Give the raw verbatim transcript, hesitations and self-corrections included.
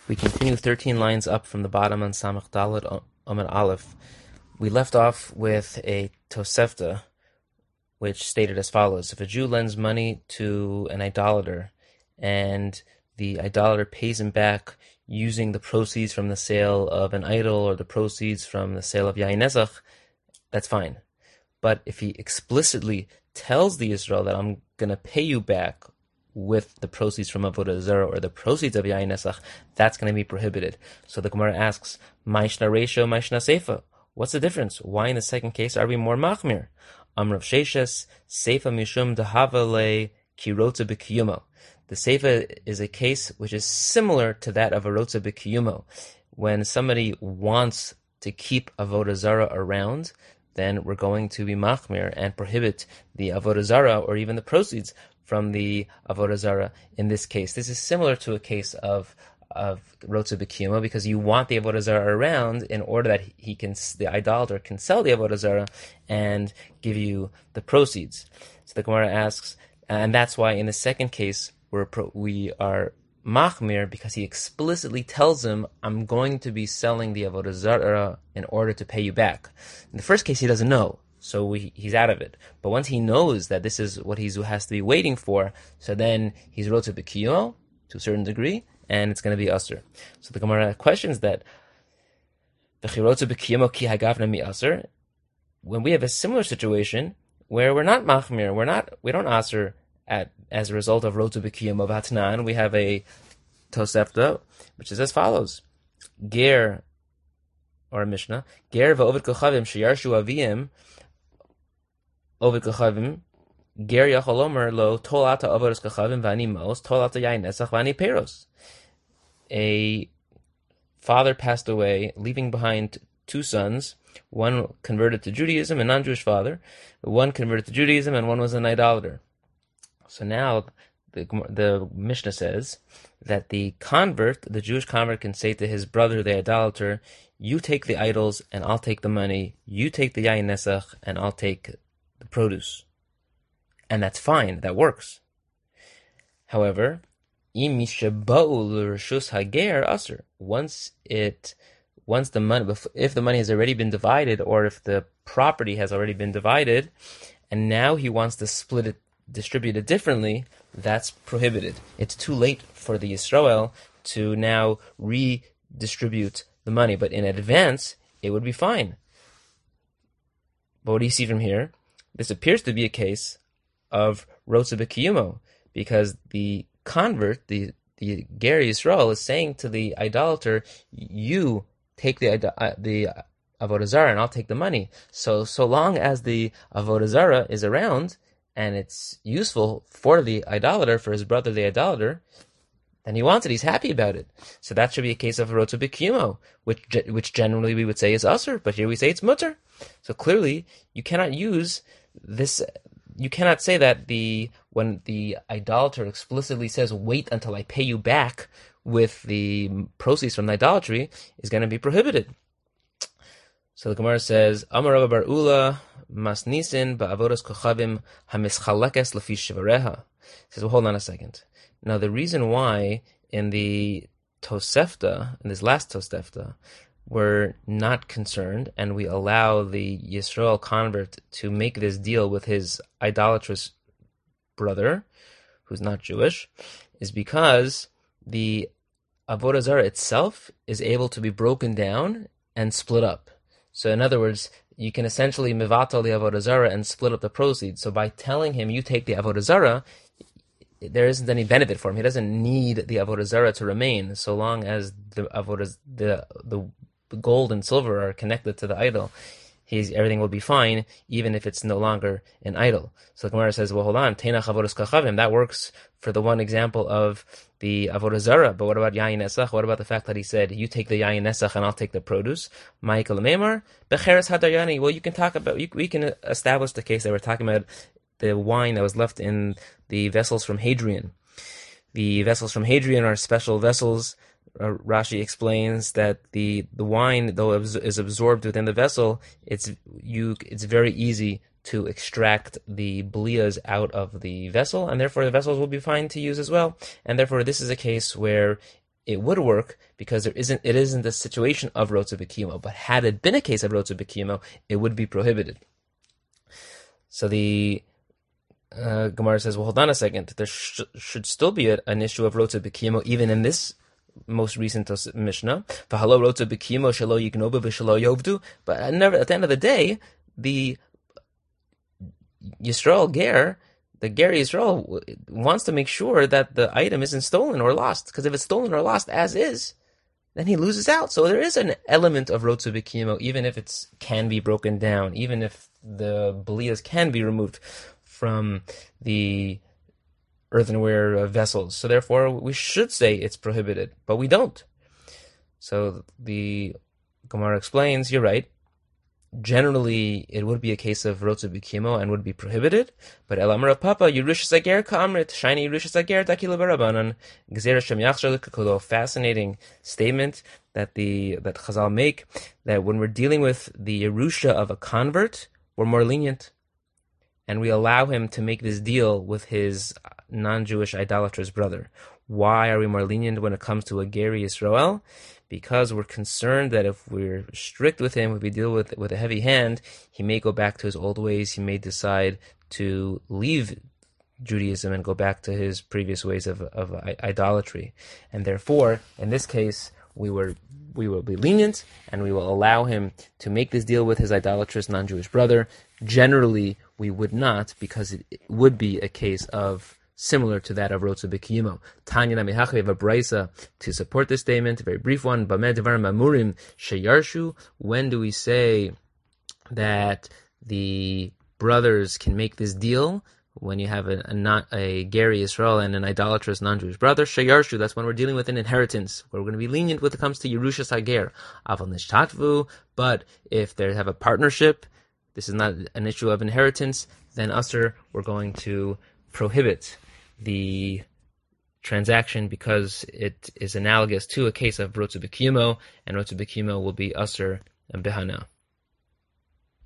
We continue thirteen lines up from the bottom on Samach Dalet Amud Aleph. We left off with a Tosefta, which stated as follows: if a Jew lends money to an idolater, and the idolater pays him back using the proceeds from the sale of an idol or the proceeds from the sale of Yain Nezach, that's fine. But if he explicitly tells the Yisrael that I'm going to pay you back with the proceeds from Avodah Zarah or the proceeds of Yain Nezach, that's going to be prohibited. So the Gemara asks, Ma'ishna Reisha, Ma'ishna Seifa. What's the difference? Why in the second case are we more machmir? Amrav Sheshes, Seifa Mishum Dehavale Kirotza B'Kiyumo. The Seifa is a case which is similar to that of a Rotza B'Kiyumo. When somebody wants to keep Avodah Zarah around, then we're going to be machmir and prohibit the Avodah Zarah or even the proceeds from the Avodah Zarah in this case. This is similar to a case of of Rotza B'Kiyumo, because you want the Avodah Zarah around in order that he can, the idolater can sell the Avodah Zarah and give you the proceeds. So the Gemara asks, and that's why in the second case we're pro, we are machmir, because he explicitly tells him, I'm going to be selling the Avodah Zarah in order to pay you back. In the first case he doesn't know, so we, he's out of it. But once he knows that this is what he has to be waiting for, so then he's Rotza B'Kiyumo to a certain degree, and it's going to be usher. So the Gemara questions that when we have a similar situation where we're not machmir, we're not, we don't usher at as a result of Rotza B'Kiyumo Vatnan, we have a Tosefta which is as follows: Ger, or a Mishnah, Ger va'ovid kochavim sheyarshu avim ovid kochavim ger yachol lo tolata avodas kochavim v'ani mos tolata yain nesach v'ani peros. A father passed away, leaving behind two sons. One converted to Judaism, a non-Jewish father. One converted to Judaism, and one was an idolater. So now the the Mishnah says that the convert, the Jewish convert, can say to his brother, the idolater, you take the idols and I'll take the money. You take the yain nesach and I'll take the produce. And that's fine, that works. However, once it, once the money, if the money has already been divided, or if the property has already been divided, and now he wants to split it, distribute it differently, that's prohibited. It's too late for the Yisrael to now redistribute the money, but in advance, it would be fine. But what do you see from here? This appears to be a case of Rotza B'Kiyumo, because the convert, the the Ger Yisrael, is saying to the idolater, you take the uh, the Avodah Zarah and I'll take the money. So so long as the Avodah Zarah is around and it's useful for the idolater, for his brother the idolater, then he wants it, he's happy about it. So that should be a case of Rotza B'Kiyumo, which which generally we would say is usher, but here we say it's mutter. So clearly you cannot use this. You cannot say that the when the idolater explicitly says, wait until I pay you back with the proceeds from the idolatry, is going to be prohibited. So the Gemara says, Amar Rabba Bar Ula masnisin ba'avodas kochavim hamischalekes lefi shivareha. Says, well, hold on a second. Now the reason why in the Tosefta, in this last Tosefta, we're not concerned, and we allow the Yisrael convert to make this deal with his idolatrous brother, who's not Jewish, is because the Avodah Zarah itself is able to be broken down and split up. So in other words, you can essentially mevatel the Avodah Zarah and split up the proceeds. So by telling him, you take the Avodah Zarah, there isn't any benefit for him. He doesn't need the Avodah Zarah to remain, so long as the Avodah, the the The gold and silver are connected to the idol. He's, everything will be fine, even if it's no longer an idol. So the Gemara says, well, hold on, Teinach avodas kachavim, that works for the one example of the avodah zarah, but what about yain nesach? What about the fact that he said, you take the yain nesach and I'll take the produce? Michael Meimar, becheres hadaryani. Well, you can talk about, we can establish the case that we're talking about the wine that was left in the vessels from Hadrian. The vessels from Hadrian are special vessels. Uh, Rashi explains that the, the wine, though it is absorbed within the vessel, it's you it's very easy to extract the blias out of the vessel, and therefore the vessels will be fine to use as well. And therefore, this is a case where it would work because there isn't it isn't a situation of rotza b'kiyumo. But had it been a case of rotza b'kiyumo, it would be prohibited. So the uh, Gemara says, well, hold on a second. There sh- should still be a, an issue of rotza b'kiyumo even in this most recent Mishnah. V'halo rotza b'kiyumo shelo yignobu v'shelo yovdu. But never, at the end of the day, the Yisrael ger, the ger Yisrael wants to make sure that the item isn't stolen or lost. Because if it's stolen or lost as is, then he loses out. So there is an element of rotza b'kiyumo, even if it can be broken down, even if the belias can be removed from the earthenware vessels. So therefore, we should say it's prohibited, but we don't. So the Gemara explains, you're right. Generally, it would be a case of rotza b'kiyumo and would be prohibited. But elamar of Papa, Yerush Zager Kamrit, shiny Yerush Zager Dakila Barabanan, Gzera Shem Yachshar Lekakudo. Fascinating statement that the that Chazal make, that when we're dealing with the Yerusha of a convert, we're more lenient. And we allow him to make this deal with his non-Jewish idolatrous brother. Why are we more lenient when it comes to a Geri Yisrael? Because we're concerned that if we're strict with him, if we deal with with a heavy hand, he may go back to his old ways. He may decide to leave Judaism and go back to his previous ways of, of idolatry. And therefore, in this case, we were we will be lenient and we will allow him to make this deal with his idolatrous non-Jewish brother. Generally, we would not, because it would be a case of similar to that of rotza b'kiyumo. Tanya Namihacha, we have a brisa to support this statement, a very brief one. Bameh devar mamurim sheyarshu. When do we say that the brothers can make this deal? When you have a, a not a Geri Yisrael and an idolatrous non-Jewish brother, sheyarshu. That's when we're dealing with an inheritance. We're going to be lenient when it comes to Yerusha Sager. Aval nishtatvu. But if they have a partnership, this is not an issue of inheritance, then usher, we're going to prohibit the transaction because it is analogous to a case of rotza b'kiyumo, and rotza b'kiyumo will be usher and behana.